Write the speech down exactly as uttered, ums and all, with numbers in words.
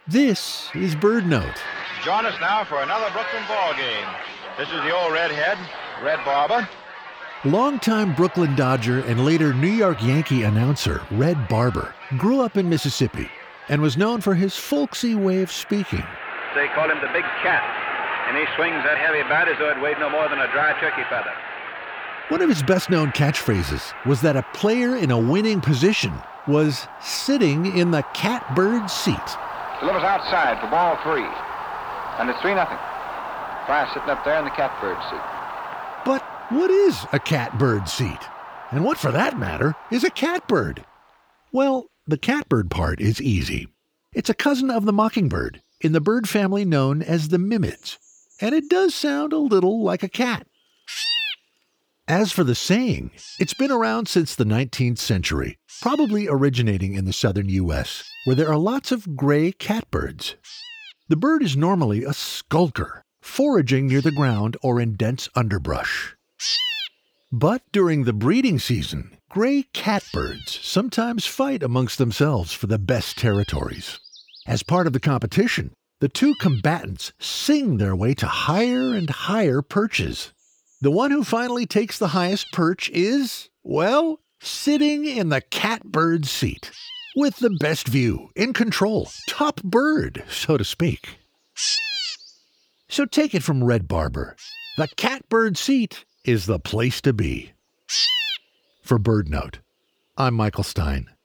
This is Bird Note. Join us now for another Brooklyn ball game. This is the old redhead, Red Barber. Longtime Brooklyn Dodger and later New York Yankee announcer Red Barber grew up in Mississippi and was known for his folksy way of speaking. They call him the Big Cat, and he swings that heavy bat as though it weighed no more than a dry turkey feather. One of his best-known catchphrases was that a player in a winning position was sitting in the catbird seat. Delivers outside for ball three. And it's three nothing. Fry sitting up there in the catbird seat. But what is a catbird seat? And what, for that matter, is a catbird? Well, the catbird part is easy. It's a cousin of the mockingbird in the bird family known as the mimids. And it does sound a little like a cat. As for the saying, it's been around since the nineteenth century, probably originating in the southern U S, where there are lots of gray catbirds. The bird is normally a skulker, foraging near the ground or in dense underbrush. But during the breeding season, gray catbirds sometimes fight amongst themselves for the best territories. As part of the competition, the two combatants sing their way to higher and higher perches. The one who finally takes the highest perch is, well, sitting in the catbird seat, with the best view, in control, top bird, so to speak. So take it from Red Barber. The catbird seat is the place to be. For Bird Note, I'm Michael Stein.